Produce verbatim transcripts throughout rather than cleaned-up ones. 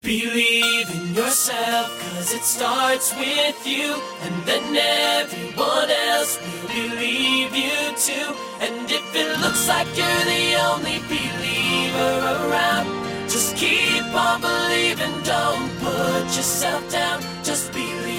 Believe in yourself, cause it starts with you, and then everyone else will believe you too. And if it looks like you're the only believer around, just keep on believing, don't put yourself down, just believe.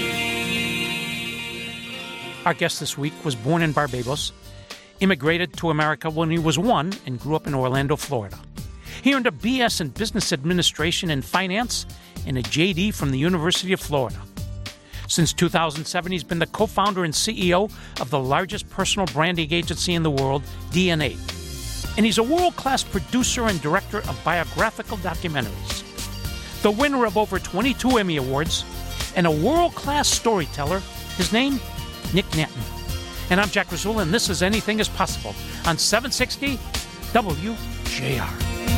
Our guest this week was born in Barbados, immigrated to America when he was one, and grew up in Orlando, Florida. He earned a B S in Business Administration and Finance and a J D from the University of Florida. Since two thousand seven, he's been the co-founder and C E O of the largest personal branding agency in the world, D N A. And he's a world-class producer and director of biographical documentaries. The winner of over twenty-two Emmy Awards and a world-class storyteller, his name, Nick Nanton. And I'm Jack Rasula, and this is Anything is Possible on seven sixty W J R.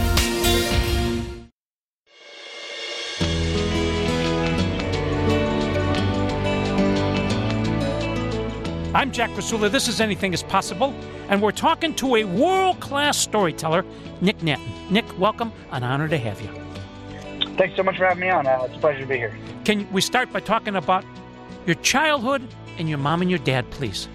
I'm Jack Rasula. This is Anything is Possible, and we're talking to a world-class storyteller, Nick Nanton. Nick, welcome. An honor to have you. Thanks so much for having me on. Uh, it's a pleasure to be here. Can we start by talking about your childhood and your mom and your dad, please?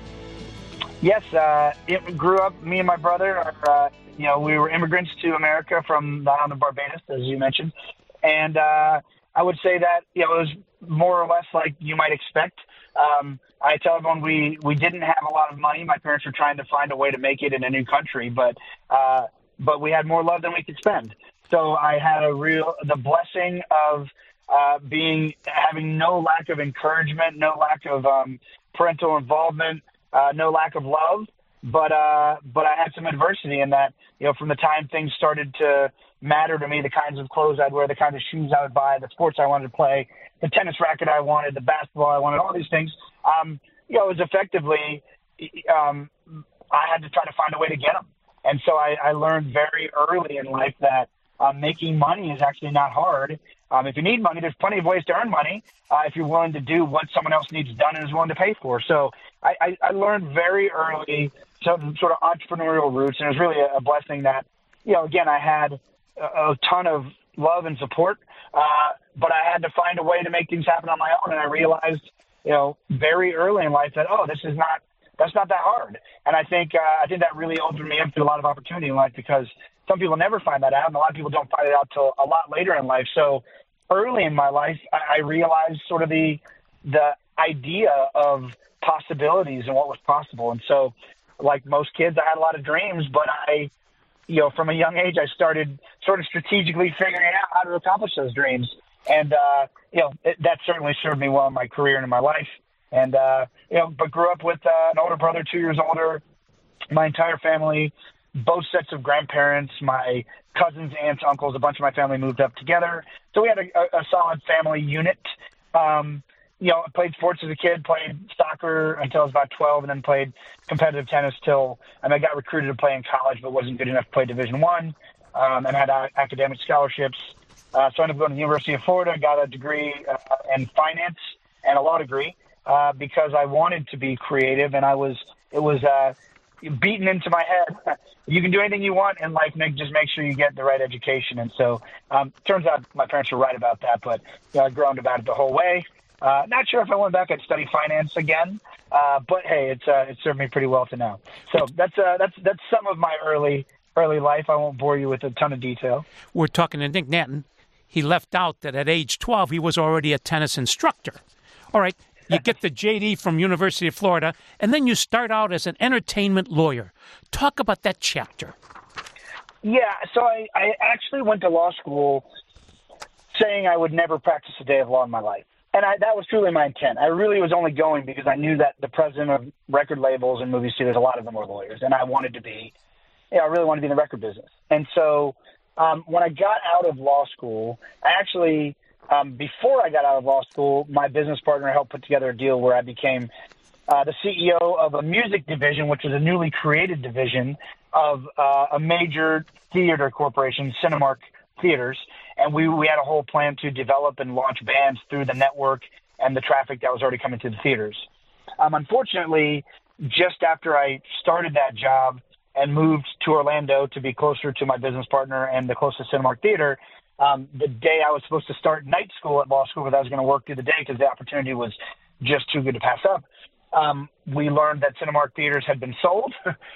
Yes, uh, it grew up, me and my brother, are, uh, you know, we were immigrants to America from the island of Barbados, as you mentioned. And uh, I would say that, you know, it was more or less like you might expect. Um, I tell everyone we, we didn't have a lot of money. My parents were trying to find a way to make it in a new country, but uh, but we had more love than we could spend. So I had a real the blessing of uh, being having no lack of encouragement, no lack of um, parental involvement, uh, no lack of love. But uh, but I had some adversity in that. You know, from the time things started to matter to me, the kinds of clothes I'd wear, the kinds of shoes I would buy, the sports I wanted to play, the tennis racket I wanted, the basketball I wanted, all these things. Um, you know, it was effectively, um, I had to try to find a way to get them. And so I, I learned very early in life that uh, making money is actually not hard. Um, if you need money, there's plenty of ways to earn money uh, if you're willing to do what someone else needs done and is willing to pay for. So I, I, I learned very early some sort of entrepreneurial roots, and it was really a, a blessing that, you know, again, I had a, a ton of love and support, uh, but I had to find a way to make things happen on my own. And I realized, you know, very early in life that, oh, this is not, that's not that hard. And I think, uh, I think that really opened me up to a lot of opportunity in life, because some people never find that out, and a lot of people don't find it out till a lot later in life. So early in my life, I, I realized sort of the, the idea of possibilities and what was possible. And so, like most kids, I had a lot of dreams, but I, you know, from a young age, I started sort of strategically figuring out how to accomplish those dreams. And, uh, you know, it, that certainly served me well in my career and in my life. And, uh, you know, but grew up with uh, an older brother, two years older, my entire family, both sets of grandparents, my cousins, aunts, uncles, a bunch of my family moved up together. So we had a, a, a solid family unit. Um, you know, I played sports as a kid, played soccer until I was about twelve, and then played competitive tennis till I, mean, I got recruited to play in college, but wasn't good enough to play Division One, um, and had uh, academic scholarships. Uh, so I ended up going to the University of Florida, got a degree uh, in finance and a law degree uh, because I wanted to be creative, and I was it was uh, beaten into my head. You can do anything you want in life, Nick. Just make sure you get the right education. And so, um, turns out my parents were right about that. But you know, I groaned about it the whole way. Uh, not sure if I went back, I'd study finance again. Uh, but hey, it's uh, it served me pretty well to now. So that's uh, that's that's some of my early early life. I won't bore you with a ton of detail. We're talking to Nick Nanton. He left out that at age twelve, he was already a tennis instructor. All right, you get the J D from University of Florida, and then you start out as an entertainment lawyer. Talk about that chapter. Yeah, so I, I actually went to law school saying I would never practice a day of law in my life. And I, that was truly my intent. I really was only going because I knew that the president of record labels and movie studios, a lot of them were lawyers, and I wanted to be, you know, I really wanted to be in the record business. And so um, when I got out of law school, I actually, um, before I got out of law school, my business partner helped put together a deal where I became uh, the C E O of a music division, which was a newly created division of uh, a major theater corporation, Cinemark Theaters. And we, we had a whole plan to develop and launch bands through the network and the traffic that was already coming to the theaters. Um, unfortunately, just after I started that job and moved to Orlando to be closer to my business partner and the closest Cinemark Theater, um, the day I was supposed to start night school at law school, because I was going to work through the day because the opportunity was just too good to pass up, um, we learned that Cinemark Theaters had been sold,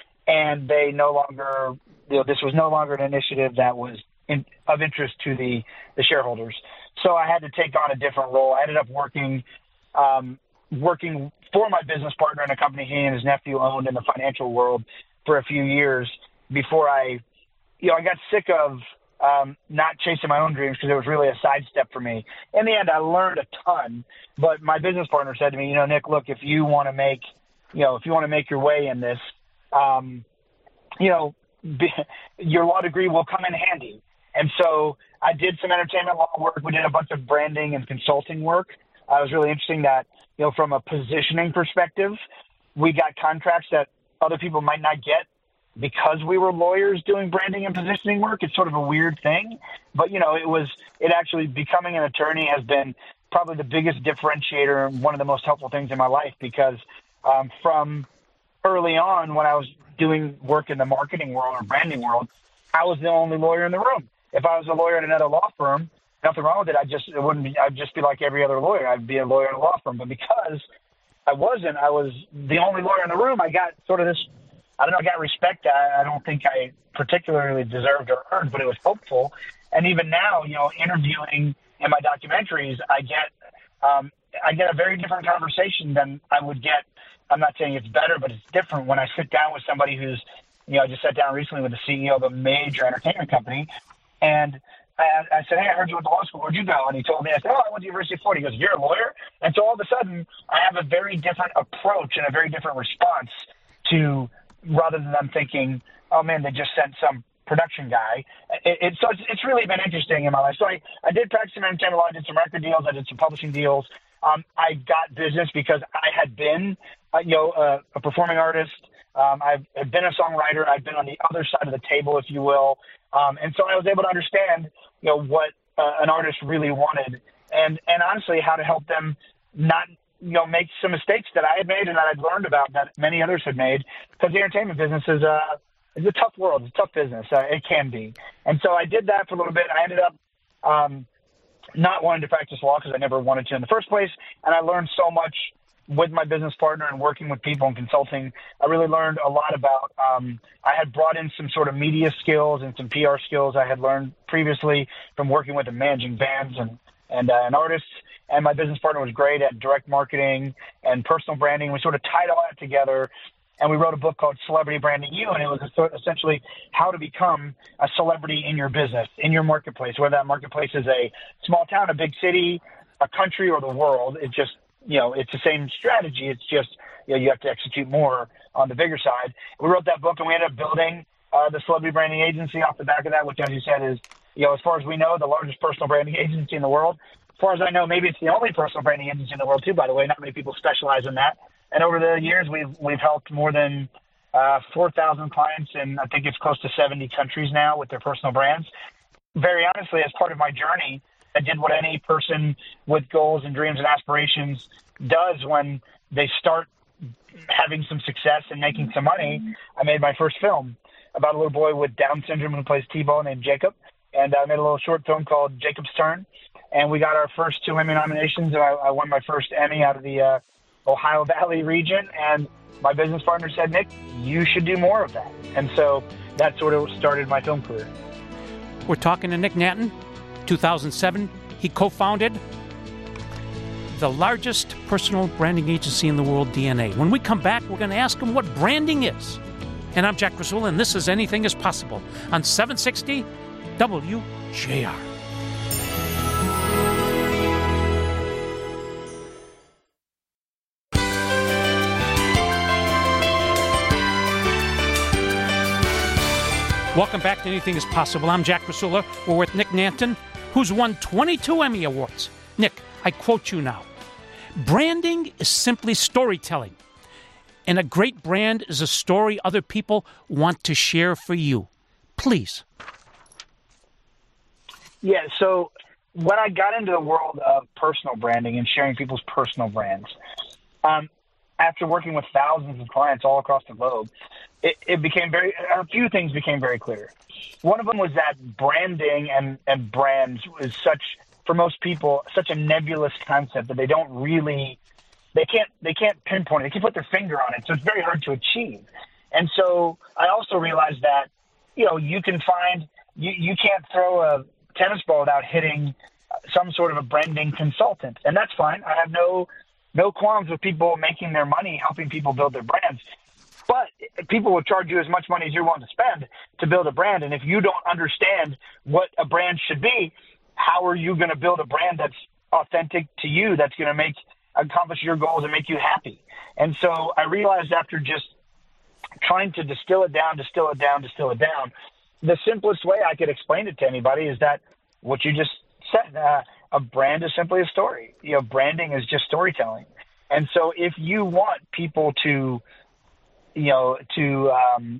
and they no longer, you know, this was no longer an initiative that was in, of interest to the, the shareholders. So I had to take on a different role. I ended up working um, working for my business partner in a company he and his nephew owned in the financial world for a few years before I, you know, I got sick of um, not chasing my own dreams because it was really a sidestep for me. In the end, I learned a ton, but my business partner said to me, you know, Nick, look, if you want to make, you know, if you want to make your way in this, um, you know, be, your law degree will come in handy. And so I did some entertainment law work. We did a bunch of branding and consulting work. Uh, it was really interesting that, you know, from a positioning perspective, we got contracts that other people might not get because we were lawyers doing branding and positioning work. It's sort of a weird thing, but, you know, it was, it actually becoming an attorney has been probably the biggest differentiator and one of the most helpful things in my life, because um, from early on when I was doing work in the marketing world or branding world, I was the only lawyer in the room. If I was a lawyer at another law firm, nothing wrong with it. I just, it wouldn't be, I'd just be like every other lawyer. I'd be a lawyer at a law firm. But because I wasn't, I was the only lawyer in the room, I got sort of this, I don't know, I got respect I, I don't think I particularly deserved or earned, but it was hopeful. And even now, you know, interviewing in my documentaries, I get, um, I get a very different conversation than I would get. I'm not saying it's better, but it's different when I sit down with somebody who's, you know, I just sat down recently with the C E O of a major entertainment company, and I, I said, hey, I heard you went to law school. Where'd you go? And he told me, I said, oh, I went to University of Florida. He goes, you're a lawyer? And so all of a sudden, I have a very different approach and a very different response to, rather than them thinking, oh, man, they just sent some production guy. It, it, so it's, it's really been interesting in my life. So I, I did practice some entertainment law. I did some record deals. I did some publishing deals. Um, I got business because I had been, uh, you know, uh, a performing artist. Um, I've, I've been a songwriter. I've been on the other side of the table, if you will. Um, and so I was able to understand, you know, what uh, an artist really wanted, and, and honestly how to help them not, you know, make some mistakes that I had made and that I'd learned about that many others had made, because the entertainment business is a, is a tough world. It's a tough business. Uh, it can be. And so I did that for a little bit. I ended up um, not wanting to practice law because I never wanted to in the first place, and I learned so much with my business partner and working with people and consulting. I really learned a lot about, um, I had brought in some sort of media skills and some P R skills I had learned previously from working with and managing bands and, and, uh, and artists. And my business partner was great at direct marketing and personal branding. We sort of tied all that together, and we wrote a book called Celebrity Branding You, and it was essentially how to become a celebrity in your business, in your marketplace, whether that marketplace is a small town, a big city, a country, or the world. It just, you know, it's the same strategy. It's just, you know, you have to execute more on the bigger side. We wrote that book, and we ended up building uh, the Celebrity Branding Agency off the back of that, which, as you said, is, you know, as far as we know, the largest personal branding agency in the world. As far as I know, maybe it's the only personal branding agency in the world, too, by the way. Not many people specialize in that. And over the years, we've we've helped more than uh, four thousand clients, and I think it's close to seventy countries now with their personal brands. Very honestly, as part of my journey, I did what any person with goals and dreams and aspirations does when they start having some success and making some money. I made my first film about a little boy with Down syndrome who plays T-ball named Jacob, and I made a little short film called Jacob's Turn, and we got our first two Emmy nominations, and I, I won my first Emmy out of the uh, Ohio Valley region, and my business partner said, Nick, you should do more of that. And so that sort of started my film career. We're talking to Nick Nanton. two thousand seven, he co-founded the largest personal branding agency in the world, D N A. When we come back, we're going to ask him what branding is. And I'm Jack Rasulla, and this is Anything is Possible on seven sixty W J R. Welcome back to Anything is Possible. I'm Jack Rasulla. We're with Nick Nanton, who's won twenty-two Emmy Awards. Nick, I quote you now. Branding is simply storytelling, and a great brand is a story other people want to share for you. Please. Yeah, so when I got into the world of personal branding and sharing people's personal brands, um, after working with thousands of clients all across the globe, it, it became very, a few things became very clear. One of them was that branding and, and brands is such, for most people, such a nebulous concept that they don't really, they can't, they can't pinpoint it. They can't put their finger on it. So it's very hard to achieve. And so I also realized that, you know, you can find, you, you can't throw a tennis ball without hitting some sort of a branding consultant. And that's fine. I have no, no qualms with people making their money, helping people build their brands. But people will charge you as much money as you're willing to spend to build a brand. And if you don't understand what a brand should be, how are you going to build a brand that's authentic to you, that's going to make accomplish your goals and make you happy? And so I realized after just trying to distill it down, distill it down, distill it down, the simplest way I could explain it to anybody is that what you just said, uh, a brand is simply a story. You know, branding is just storytelling. And so if you want people to, you know, to um,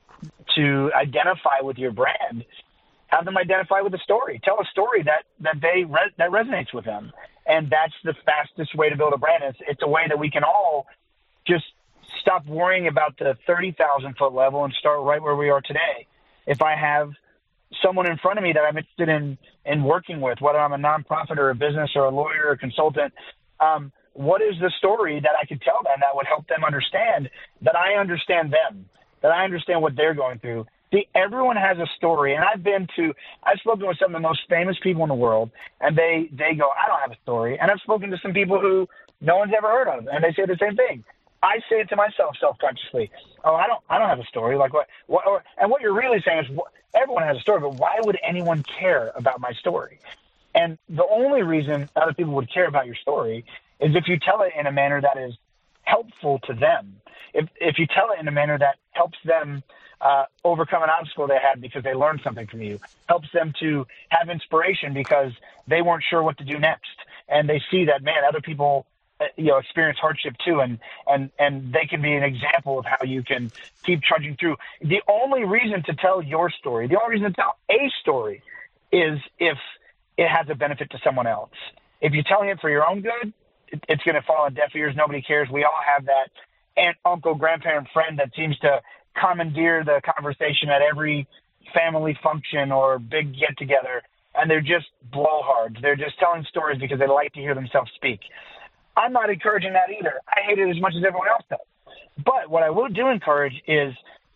to identify with your brand, have them identify with a story. Tell a story that that they re- that resonates with them, and that's the fastest way to build a brand. It's, it's a way that we can all just stop worrying about the thirty thousand foot level and start right where we are today. If I have someone in front of me that I'm interested in in working with, whether I'm a nonprofit or a business or a lawyer or a consultant, um, what is the story that I could tell them that would help them understand that I understand them, that I understand what they're going through? See, everyone has a story, and I've been to, I've spoken with some of the most famous people in the world, and they, they go, I don't have a story. And I've spoken to some people who no one's ever heard of, and they say the same thing. I say it to myself self-consciously. Oh, I don't, I don't have a story. Like what? what or, and what you're really saying is, what, everyone has a story, but why would anyone care about my story? And the only reason other people would care about your story is if you tell it in a manner that is helpful to them. If if you tell it in a manner that helps them uh, overcome an obstacle they had because they learned something from you, helps them to have inspiration because they weren't sure what to do next, and they see that, man, other people, you know, experience hardship too, and and and they can be an example of how you can keep trudging through. The only reason to tell your story, the only reason to tell a story, is if it has a benefit to someone else. If you're telling it for your own good, it, it's going to fall on deaf ears. Nobody cares. We all have that aunt, uncle, grandparent, friend that seems to commandeer the conversation at every family function or big get together, and they're just blowhards. They're just telling stories because they like to hear themselves speak. I'm not encouraging that either. I hate it as much as everyone else does. But what I will do encourage is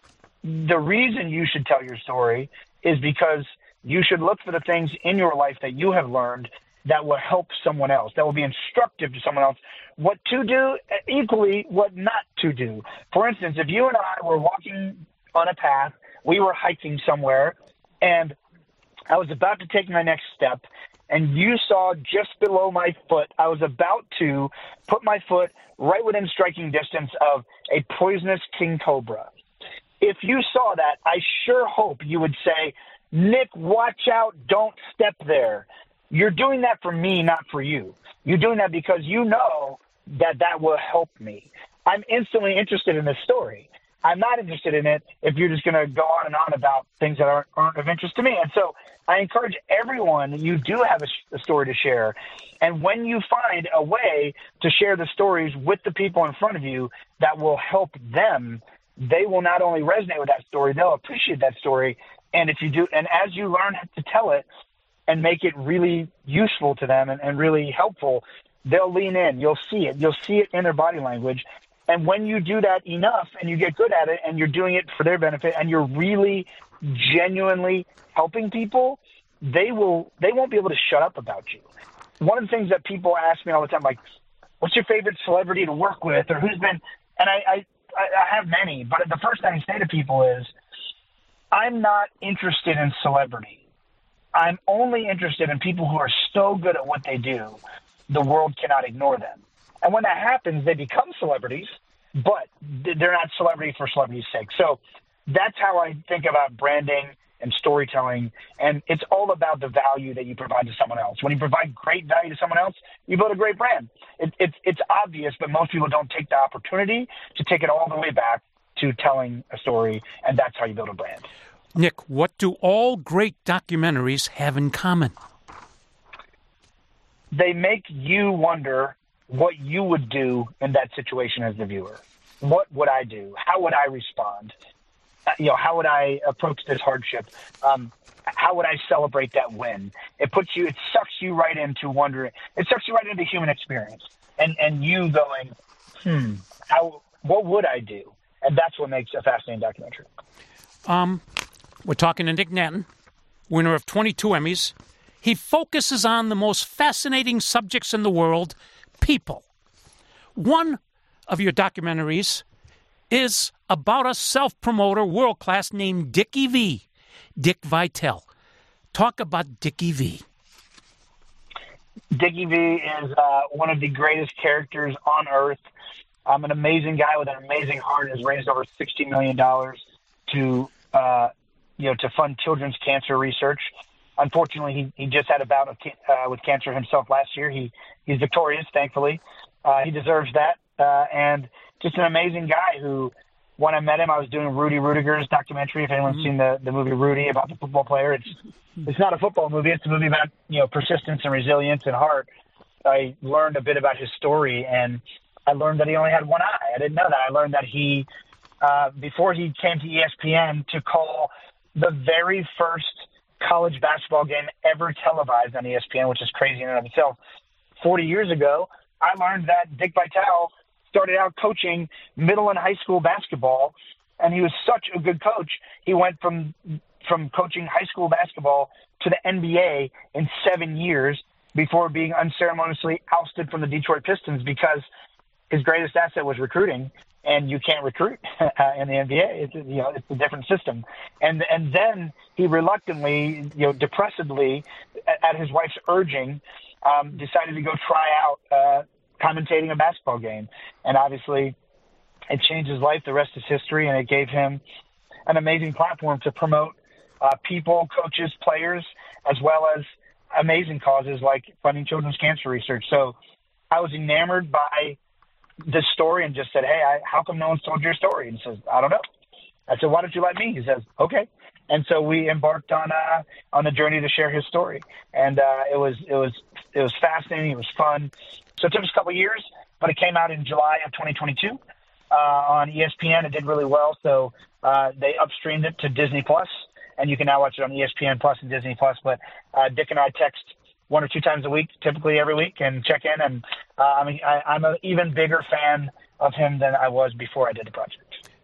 the reason you should tell your story is because you should look for the things in your life that you have learned that will help someone else, that will be instructive to someone else, what to do, equally what not to do. For instance, if you and I were walking on a path, we were hiking somewhere, and I was about to take my next step, and you saw just below my foot, I was about to put my foot right within striking distance of a poisonous king cobra. If you saw that, I sure hope you would say, Nick, watch out, don't step there. You're doing that for me, not for you. You're doing that because you know that that will help me. I'm instantly interested in this story. I'm not interested in it if you're just going to go on and on about things that aren't, aren't of interest to me. And so I encourage everyone, you do have a, a story to share. And when you find a way to share the stories with the people in front of you that will help them, they will not only resonate with that story, they'll appreciate that story. And if you do, and as you learn to tell it and make it really useful to them and, and really helpful, they'll lean in. You'll see it. You'll see it in their body language. And when you do that enough and you get good at it and you're doing it for their benefit and you're really genuinely helping people, they will, they won't be able to shut up about you. One of the things that people ask me all the time, like, what's your favorite celebrity to work with, or who's been, and I, I, I have many, but the first thing I say to people is, I'm not interested in celebrity. I'm only interested in people who are so good at what they do, the world cannot ignore them. And when that happens, they become celebrities, but they're not celebrities for celebrity's sake. So that's how I think about branding and storytelling. And it's all about the value that you provide to someone else. When you provide great value to someone else, you build a great brand. It, it, it's obvious, but most people don't take the opportunity to take it all the way back to telling a story, and that's how you build a brand. Nick, what do all great documentaries have in common? They make you wonder what you would do in that situation as the viewer. What would I do? How would I respond? Uh, you know, how would I approach this hardship? Um, how would I celebrate that win? It puts you, it sucks you right into wondering. It sucks you right into human experience, and and you going, hmm, how? What would I do? And that's what makes a fascinating documentary. Um, we're talking to Nick Nanton, winner of twenty-two Emmys. He focuses on the most fascinating subjects in the world, people. One of your documentaries is about a self-promoter, world-class, named Dickie V, Dick Vitale. Talk about Dickie V. Dickie V is uh, one of the greatest characters on earth. Um, an amazing guy with an amazing heart, has raised over sixty million dollars to, uh, you know, to fund children's cancer research. Unfortunately, he, he just had a bout of uh, with cancer himself last year. He he's victorious, thankfully. Uh, he deserves that, uh, and just an amazing guy who, when I met him, I was doing Rudy Rudiger's documentary. If anyone's mm-hmm. seen the, the movie Rudy about the football player, it's it's not a football movie. It's a movie about, you know, persistence and resilience and heart. I learned a bit about his story, and I learned that he only had one eye. I didn't know that. I learned that he, uh, before he came to E S P N to call the very first college basketball game ever televised on E S P N, which is crazy in and of itself, forty years ago, I learned that Dick Vitale started out coaching middle and high school basketball, and he was such a good coach. He went from from coaching high school basketball to the N B A in seven years before being unceremoniously ousted from the Detroit Pistons because his greatest asset was recruiting, and you can't recruit uh, in the N B A. It's, you know, it's a different system. And and then he reluctantly, you know, depressedly, at, at his wife's urging, um, decided to go try out uh, commentating a basketball game. And obviously, it changed his life. The rest is history, and it gave him an amazing platform to promote uh, people, coaches, players, as well as amazing causes like funding children's cancer research. So I was enamored by this story and just said, hey, I, how come no one's told your story? And he says, I don't know. I said, why don't you let me? He says, okay. And so we embarked on uh, on the journey to share his story. And uh, it was it was it was fascinating. It was fun. So it took us a couple of years, but it came out in July of twenty twenty-two uh, on E S P N. It did really well. So uh, they upstreamed it to Disney Plus, and you can now watch it on E S P N Plus and Disney Plus. But uh, Dick and I text one or two times a week, typically every week, and check in. And uh, I mean, I, I'm an even bigger fan of him than I was before I did the project.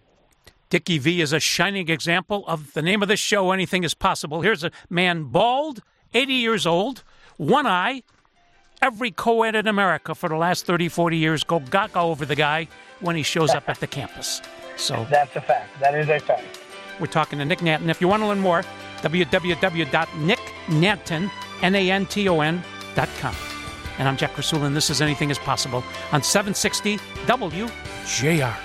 Dickie V is a shining example of the name of this show, Anything is Possible. Here's a man, bald, eighty years old, one eye. Every co-ed in America for the last thirty, forty years go gaga over the guy when he shows up at the campus. So that's a fact. That is a fact. We're talking to Nick Nanton. If you want to learn more, w w w dot nick nanton, N A N T O N dot com. And I'm Jack Krasula, and this is Anything is Possible on seven sixty W J R.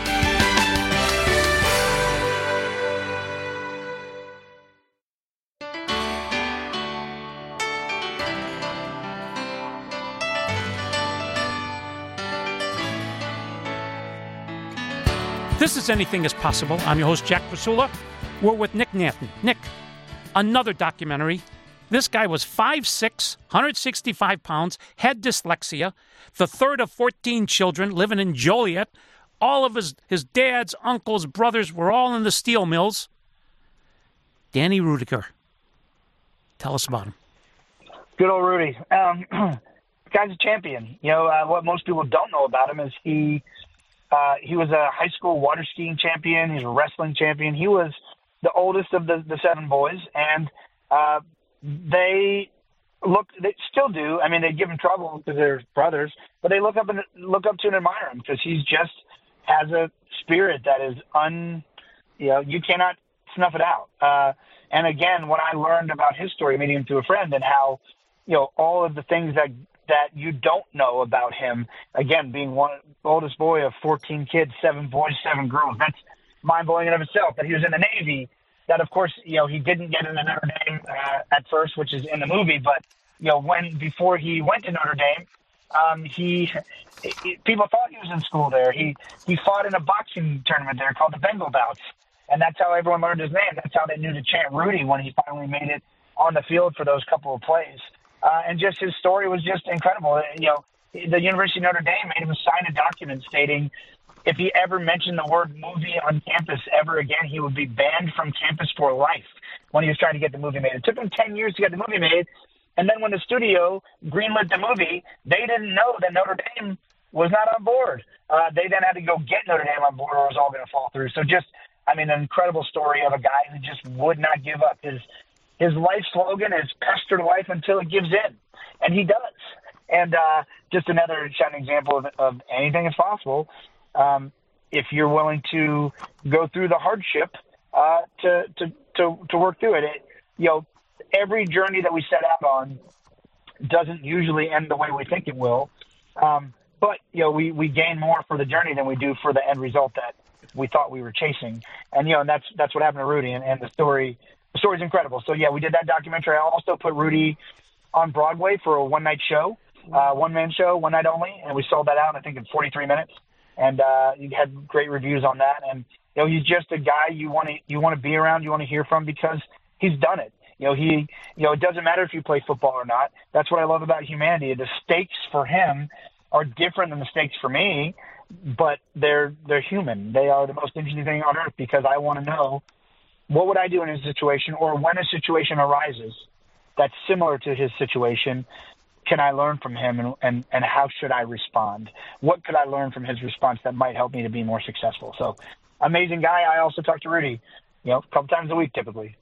This is Anything is Possible. I'm your host, Jack Krasula. We're with Nick Nanton. Nick, another documentary. This guy was five six, one hundred sixty-five pounds, had dyslexia, the third of fourteen children living in Joliet. All of his, his dads, uncles, brothers were all in the steel mills. Danny Rudiger. Tell us about him. Good old Rudy. Um, the guy's a champion. You know, uh, what most people don't know about him is he uh, he was a high school water skiing champion. He's a wrestling champion. He was the oldest of the, the seven boys, and uh, they look, they still do. I mean, they give him trouble because they're brothers, but they look up and look up to and admire him because he's just has a spirit that is un, you know, you cannot snuff it out. Uh, and again, when I learned about his story, meeting him through a friend, and how, you know, all of the things that that you don't know about him, again, being one oldest boy of fourteen kids, seven boys, seven girls, that's mind-blowing in of itself. That he was in the Navy, that, of course, you know, he didn't get into Notre Dame uh, at first, which is in the movie, but, you know, when, before he went to Notre Dame, um, he, he, people thought he was in school there. He, he fought in a boxing tournament there called the Bengal Bouts, and that's how everyone learned his name. That's how they knew to chant Rudy when he finally made it on the field for those couple of plays. Uh, and just his story was just incredible. You know, the University of Notre Dame made him sign a document stating if he ever mentioned the word movie on campus ever again, he would be banned from campus for life when he was trying to get the movie made. It took him ten years to get the movie made. And then when the studio greenlit the movie, they didn't know that Notre Dame was not on board. Uh, they then had to go get Notre Dame on board or it was all going to fall through. So just, I mean, an incredible story of a guy who just would not give up. His his life slogan is pester life until it gives in. And he does. And uh, just another shining example of, of anything is possible. Um, if you're willing to go through the hardship uh, to, to, to, to work through it. it, you know, every journey that we set out on doesn't usually end the way we think it will. Um, but, you know, we, we gain more for the journey than we do for the end result that we thought we were chasing. And, you know, and that's, that's what happened to Rudy. And, and the story, the story's incredible. So, yeah, we did that documentary. I also put Rudy on Broadway for a one night show, uh, one man show, one night only. And we sold that out, I think, in forty-three minutes. And uh, you had great reviews on that. And, you know, he's just a guy you want to you want to be around, you want to hear from because he's done it. You know, he, you know, it doesn't matter if you play football or not. That's what I love about humanity. The stakes for him are different than the stakes for me, but they're they're human. They are the most interesting thing on earth because I want to know what would I do in a situation or when a situation arises that's similar to his situation. Can I learn from him and, and, and how should I respond? What could I learn from his response that might help me to be more successful? So amazing guy. I also talk to Rudy, you know, a couple times a week typically.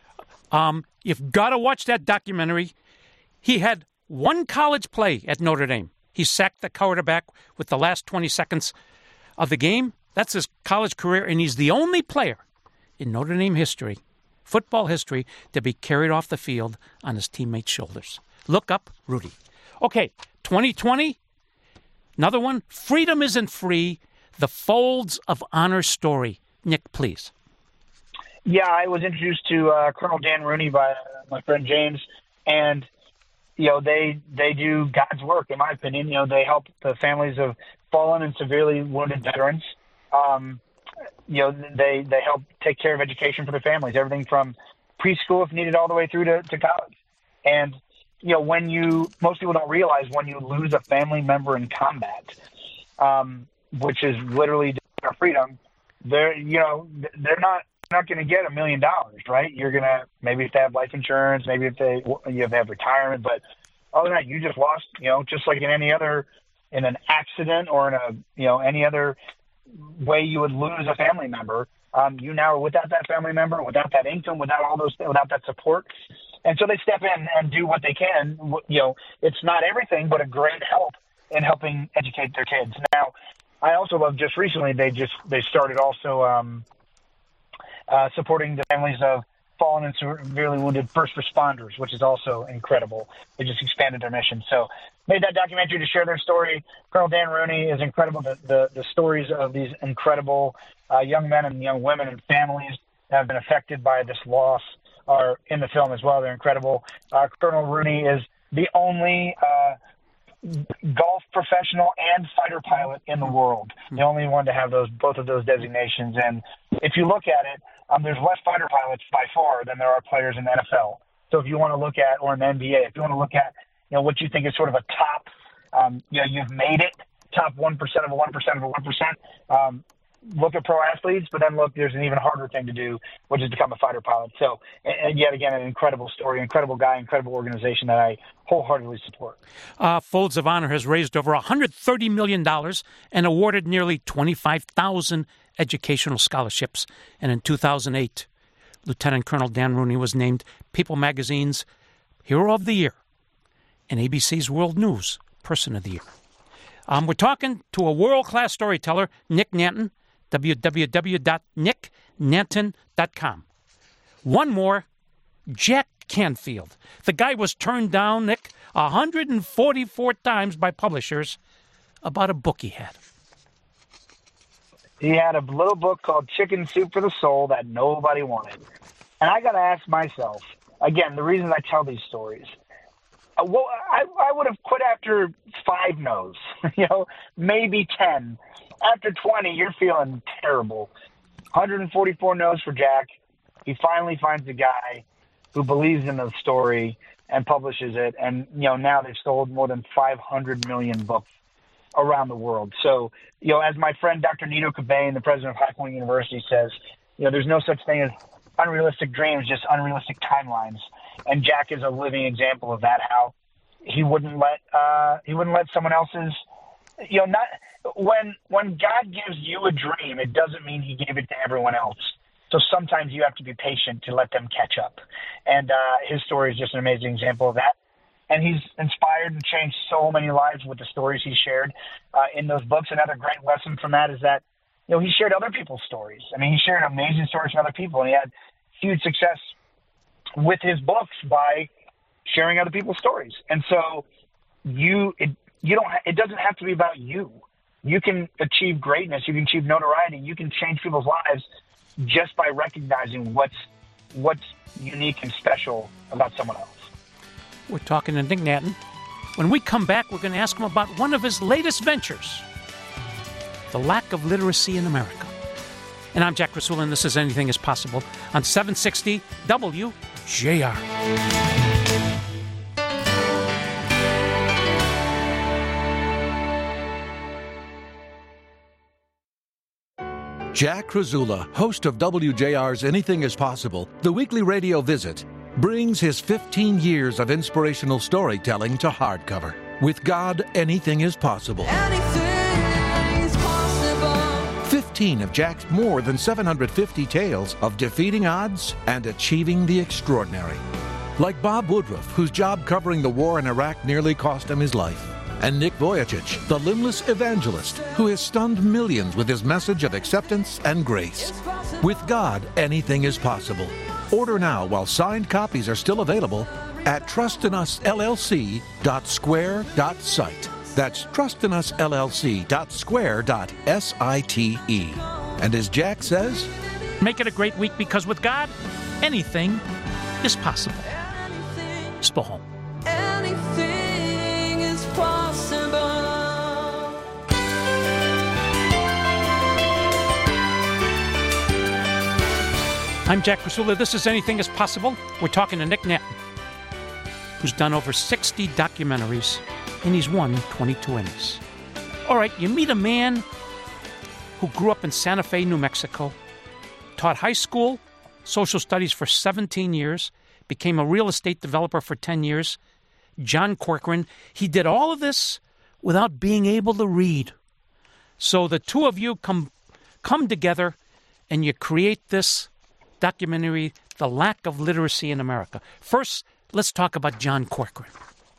Um, you've got to watch that documentary. He had one college play at Notre Dame. He sacked the quarterback with the last twenty seconds of the game. That's his college career, and he's the only player in Notre Dame history, football history, to be carried off the field on his teammates' shoulders. Look up Rudy. Okay, twenty twenty, another one. Freedom Isn't Free, the Folds of Honor story. Nick, please. Yeah, I was introduced to uh, Colonel Dan Rooney by uh, my friend James, and you know they they do God's work, in my opinion. You know, they help the families of fallen and severely wounded veterans. Um, you know, they they help take care of education for their families, everything from preschool if needed all the way through to, to college. And you know, when you most people don't realize when you lose a family member in combat, um, which is literally our freedom, they're you know they're not. not going to get a million dollars, right? You're going to, maybe if they have life insurance, maybe if they, you have, have retirement, but other than that, you just lost, you know, just like in any other, in an accident or in a, you know, any other way you would lose a family member. Um, you now are without that family member, without that income, without all those, without that support. And so they step in and do what they can. You know, it's not everything, but a great help in helping educate their kids. Now, I also love just recently, they just, they started also, um, Uh, supporting the families of fallen and severely wounded first responders, which is also incredible. They just expanded their mission. So made that documentary to share their story. Colonel Dan Rooney is incredible. The, the, the stories of these incredible uh, young men and young women and families that have been affected by this loss are in the film as well. They're incredible. Uh, Colonel Rooney is the only uh, golf professional and fighter pilot in the world, the only one to have those both of those designations. And if you look at it, um, there's less fighter pilots by far than there are players in the N F L. So if you want to look at, or in the N B A, if you want to look at, you know, what you think is sort of a top, um, you know, you've made it, top one percent of a one percent of a one percent, um, look at pro athletes, but then look, there's an even harder thing to do, which is become a fighter pilot. So, and yet again, an incredible story, incredible guy, incredible organization that I wholeheartedly support. Uh, Folds of Honor has raised over one hundred thirty million dollars and awarded nearly twenty-five thousand educational scholarships. And in two thousand eight, Lieutenant Colonel Dan Rooney was named People Magazine's Hero of the Year and A B C's World News Person of the Year. Um, we're talking to a world-class storyteller, Nick Nanton, w w w dot nick nanton dot com. One more, Jack Canfield. The guy was turned down, Nick, one hundred forty-four times by publishers about a book he had. He had a little book called Chicken Soup for the Soul that nobody wanted. And I got to ask myself, again, the reason I tell these stories, uh, well, I, I would have quit after five no's, you know, maybe ten. After twenty, you're feeling terrible. one hundred forty-four no's for Jack. He finally finds a guy who believes in the story, and publishes it. And, you know, now they've sold more than five hundred million books around the world. So, you know, as my friend Doctor Nito Cobain, the president of High Point University, says, you know, there's no such thing as unrealistic dreams, just unrealistic timelines. And Jack is a living example of that, how he wouldn't let uh, he wouldn't let someone else's, you know, not when when God gives you a dream, it doesn't mean he gave it to everyone else. So sometimes you have to be patient to let them catch up. And uh, his story is just an amazing example of that. And he's inspired and changed so many lives with the stories he shared uh, in those books. Another great lesson from that is that, you know, he shared other people's stories. I mean, he shared amazing stories from other people, and he had huge success with his books by sharing other people's stories. And so you, it, you don't, it doesn't have to be about you. You can achieve greatness. You can achieve notoriety. You can change people's lives just by recognizing what's what's unique and special about someone else. We're talking to Nick Natton. When we come back, we're going to ask him about one of his latest ventures, the lack of literacy in America. And I'm Jack Krasula, and this is Anything is Possible on seven sixty W J R. Jack Krasula, host of W J R's Anything is Possible, the weekly radio visit, brings his fifteen years of inspirational storytelling to hardcover. With God, anything is possible. Anything is possible. fifteen of Jack's more than seven hundred fifty tales of defeating odds and achieving the extraordinary. Like Bob Woodruff, whose job covering the war in Iraq nearly cost him his life. And Nick Vujicic, the limbless evangelist who has stunned millions with his message of acceptance and grace. With God, anything is possible. Order now while signed copies are still available at trust in us L L C dot square dot site. That's trust in us L L C dot square dot site. And as Jack says, make it a great week, because with God, anything is possible. Spohom. Anything is possible. I'm Jack Krasula. This is Anything is Possible. We're talking to Nick Natton, who's done over sixty documentaries, and he's won twenty-two Emmys. All right, you meet a man who grew up in Santa Fe, New Mexico, taught high school social studies for seventeen years, became a real estate developer for ten years, John Corcoran. He did all of this without being able to read. So the two of you come come together and you create this documentary, The Lack of Literacy in America. First, let's talk about John Corcoran.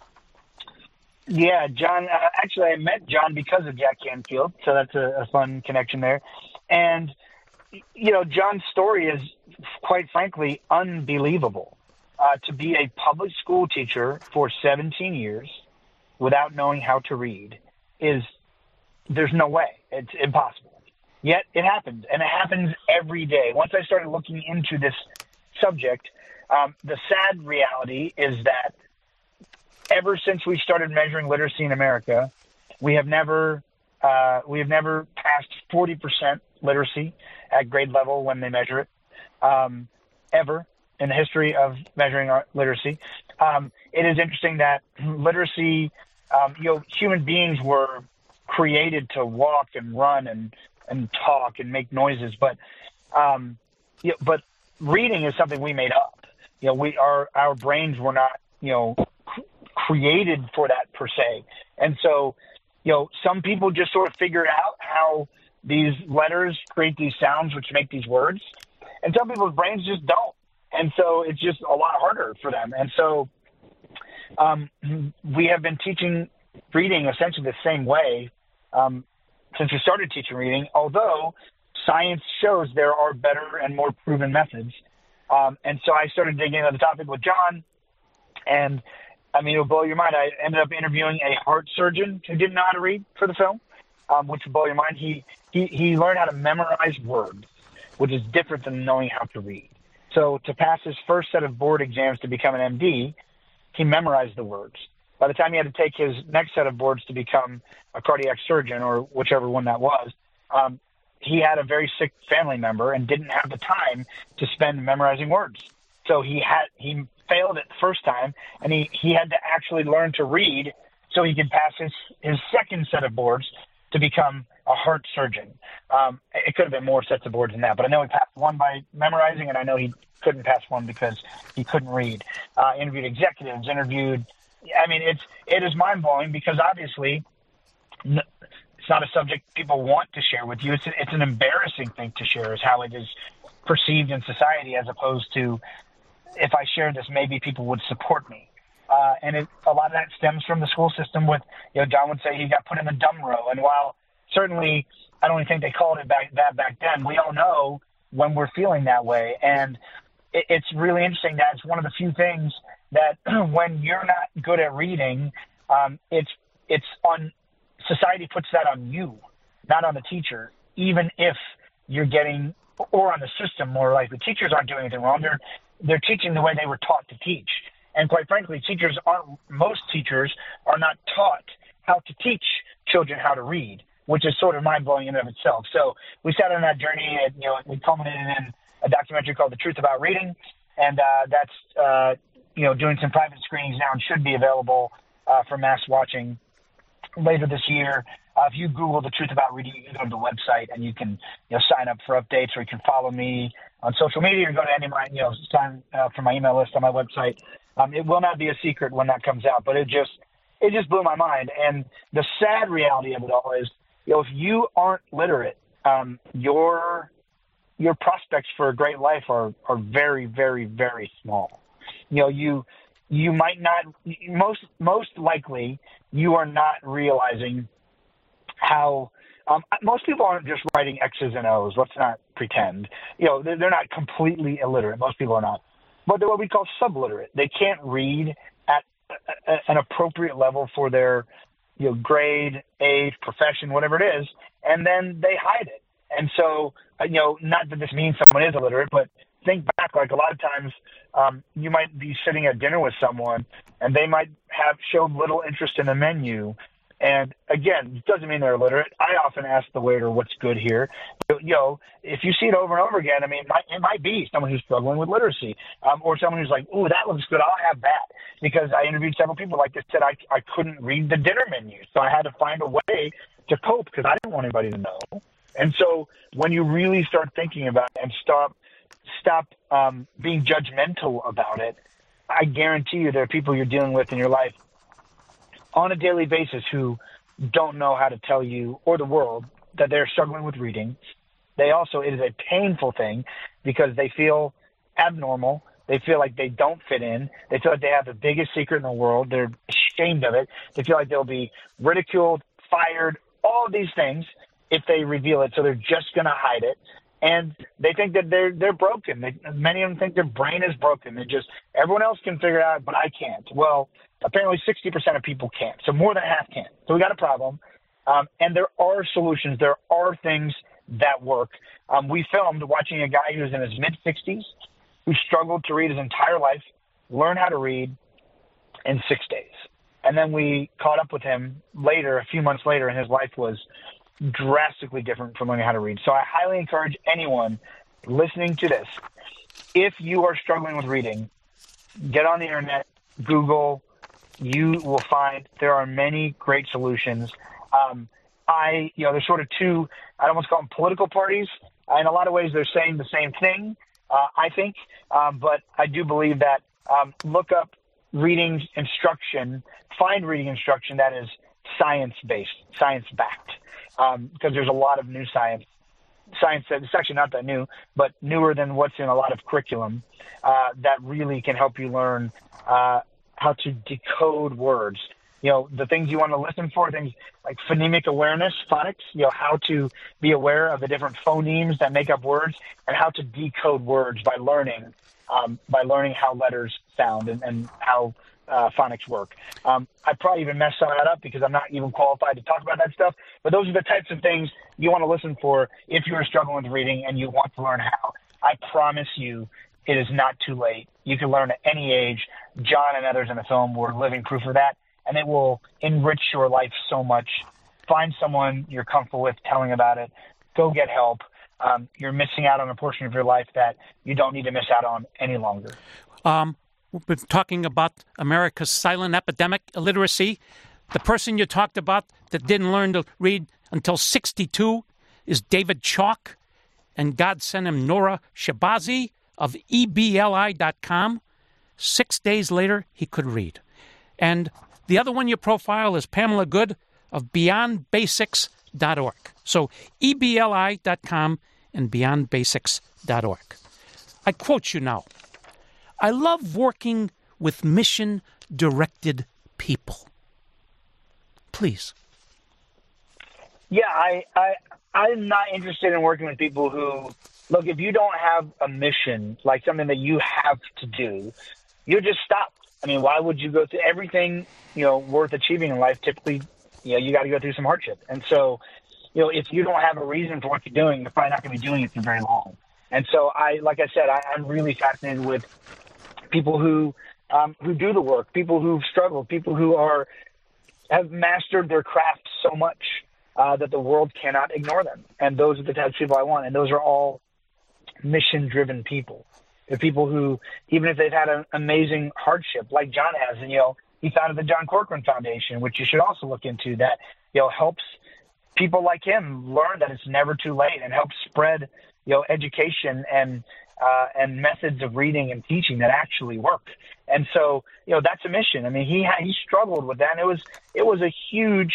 Yeah, John, uh, actually I met John because of Jack Canfield, so that's a, a fun connection there. And, you know, John's story is, quite frankly, unbelievable. Uh, to be a public school teacher for seventeen years without knowing how to read is, there's no way. It's impossible. Yet it happens, and it happens every day. Once I started looking into this subject, um, the sad reality is that ever since we started measuring literacy in America, we have never uh, we have never passed forty percent literacy at grade level when they measure it, um, ever in the history of measuring our literacy. Um, it is interesting that literacy, um, you know, human beings were created to walk and run and, and talk and make noises, but um, you know, but reading is something we made up. You know, we our our brains were not, you know, cr- created for that per se, and so, you know, some people just sort of figured out how these letters create these sounds which make these words, and some people's brains just don't. And so it's just a lot harder for them. And so um, we have been teaching reading essentially the same way um, since we started teaching reading, although science shows there are better and more proven methods. Um, and so I started digging into the topic with John, and I mean, it'll blow your mind. I ended up interviewing a heart surgeon who didn't know how to read for the film, um, which will blow your mind. He, he, he learned how to memorize words, which is different than knowing how to read. So to pass his first set of board exams to become an M D, he memorized the words. By the time he had to take his next set of boards to become a cardiac surgeon, or whichever one that was, um, he had a very sick family member and didn't have the time to spend memorizing words. So he had he failed it the first time, and he, he had to actually learn to read so he could pass his, his second set of boards to become a heart surgeon. Um, it could have been more sets of boards than that, but I know he passed one by memorizing, and I know he couldn't pass one because he couldn't read. Uh, interviewed executives, interviewed. I mean, it's it is mind blowing because obviously it's not a subject people want to share with you. It's a, it's an embarrassing thing to share, is how it is perceived in society, as opposed to, if I shared this, maybe people would support me. Uh, and it, a lot of that stems from the school system with, you know, John would say he got put in the dumb row. And while certainly I don't even think they called it back, that back then, we all know when we're feeling that way. And it, it's really interesting that it's one of the few things that when you're not good at reading, um, it's it's on society puts that on you, not on the teacher, even if you're getting, or on the system more likely. Teachers aren't doing anything wrong. They're, they're teaching the way they were taught to teach. And quite frankly, teachers aren't, most teachers are not taught how to teach children how to read, which is sort of mind-blowing in and of itself. So we sat on that journey, and, you know, we culminated in a documentary called The Truth About Reading, and uh, that's, uh, you know, doing some private screenings now and should be available uh, for mass watching later this year. Uh, if you Google The Truth About Reading, you can go to the website and you can, you know, sign up for updates, or you can follow me on social media, or go to any of my, you know, sign uh, for my email list on my website. Um, it will not be a secret when that comes out, but it just it just blew my mind. And the sad reality of it all is, you know, if you aren't literate, um, your your prospects for a great life are are very, very, very small. You know, you you might not most most likely you are not realizing how um, most people aren't just writing X's and O's. Let's not pretend. You know, they're, they're not completely illiterate. Most people are not. But they're what we call subliterate. They can't read at a, a, an appropriate level for their, you know, grade, age, profession, whatever it is, and then they hide it. And so, you know, not that this means someone is illiterate, but think back, like a lot of times um, you might be sitting at dinner with someone, and they might have showed little interest in the menu. And again, it doesn't mean they're illiterate. I often ask the waiter, what's good here? You know, if you see it over and over again, I mean, it might, it might be someone who's struggling with literacy, um, or someone who's like, ooh, that looks good, I'll have that. Because I interviewed several people like this, said I, I couldn't read the dinner menu, so I had to find a way to cope because I didn't want anybody to know. And so when you really start thinking about it and stop, stop um, being judgmental about it, I guarantee you there are people you're dealing with in your life on a daily basis who don't know how to tell you or the world that they're struggling with reading. They also, it is a painful thing because they feel abnormal. They feel like they don't fit in. They feel like they have the biggest secret in the world. They're ashamed of it. They feel like they'll be ridiculed, fired, all of these things if they reveal it. So they're just going to hide it. And they think that they're they're broken. They, many of them think their brain is broken. They just, everyone else can figure it out, but I can't. Well, apparently sixty percent of people can't. So more than half can't. So we got a problem. Um, and there are solutions. There are things that work. Um, we filmed watching a guy who was in his mid-sixties who struggled to read his entire life, learn how to read in six days. And then we caught up with him later, a few months later, and his life was drastically different from learning how to read. So I highly encourage anyone listening to this, if you are struggling with reading, get on the internet, Google. You will find there are many great solutions. Um, I, you know, there's sort of two, I almost call them political parties. In a lot of ways, they're saying the same thing, uh, I think. Um, but I do believe that um, look up reading instruction, find reading instruction that is science-based, science-backed. Um, because there's a lot of new science. Science that it's actually not that new, but newer than what's in a lot of curriculum uh, that really can help you learn uh, how to decode words. You know, the things you want to listen for, things like phonemic awareness, phonics, you know, how to be aware of the different phonemes that make up words and how to decode words by learning, um, by learning how letters sound and, and how Uh, phonics work. Um, I probably even messed some of that up because I'm not even qualified to talk about that stuff. But those are the types of things you want to listen for if you're struggling with reading and you want to learn how. I promise you it is not too late. You can learn at any age. John and others in the film were living proof of that, and it will enrich your life so much. Find someone you're comfortable with telling about it. Go get help. um, you're missing out on a portion of your life that you don't need to miss out on any longer. Um, we've been talking about America's silent epidemic, illiteracy. The person you talked about that didn't learn to read until sixty-two is David Chalk, and God sent him Nora Shabazi of E B L I dot com. Six days later, he could read. And the other one you profile is Pamela Good of beyond basics dot org. So E B L I dot com and beyond basics dot org. I quote you now. I love working with mission-directed people. Please. Yeah, I, I, I'm not interested in working with people who, look, if you don't have a mission, like something that you have to do, you just stop. I mean, why would you go through everything, you know, worth achieving in life? Typically, you know, you got to go through some hardship. And so, you know, if you don't have a reason for what you're doing, you're probably not going to be doing it for very long. And so I, like I said, I, I'm really fascinated with people who, um, who do the work, people who've struggled, people who are, have mastered their craft so much uh, that the world cannot ignore them. And those are the types of people I want. And those are all mission-driven people. They're people who, even if they've had an amazing hardship, like John has, and, you know, he founded the John Corcoran Foundation, which you should also look into, that, you know, helps people like him learn that it's never too late and helps spread, you know, education and uh, and methods of reading and teaching that actually work. And so, you know, that's a mission. I mean, he he struggled with that, and it was it was a huge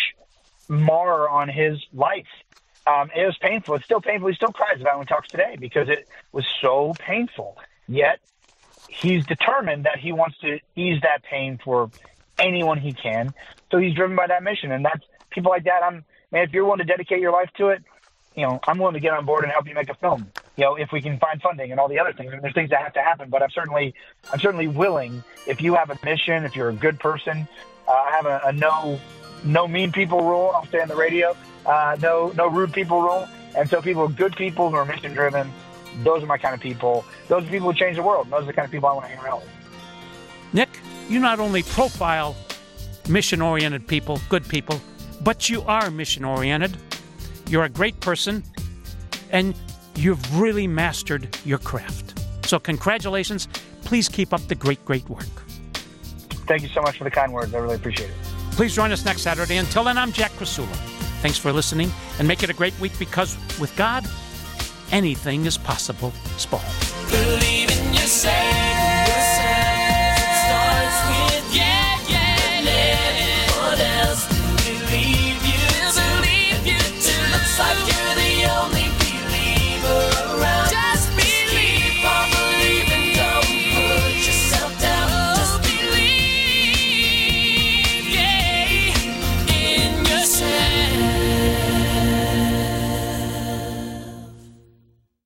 mar on his life. Um, it was painful. It's still painful. He still cries about it when he talks today because it was so painful. Yet he's determined that he wants to ease that pain for anyone he can. So he's driven by that mission, and that's people like that. I'm man, if you're willing to dedicate your life to it, you know, I'm willing to get on board and help you make a film. You know, if we can find funding and all the other things. I mean, there's things that have to happen, but I'm certainly, I'm certainly willing. If you have a mission, if you're a good person, uh, I have a, a no, no mean people rule. I'll stay on the radio. Uh, no, no rude people rule. And so, people, good people who are mission driven. Those are my kind of people. Those are people who change the world. Those are the kind of people I want to hang around with. Nick, you not only profile mission-oriented people, good people, but you are mission-oriented. You're a great person, and you've really mastered your craft. So congratulations. Please keep up the great, great work. Thank you so much for the kind words. I really appreciate it. Please join us next Saturday. Until then, I'm Jack Krasula. Thanks for listening, and make it a great week, because with God, anything is possible. Spall. Believe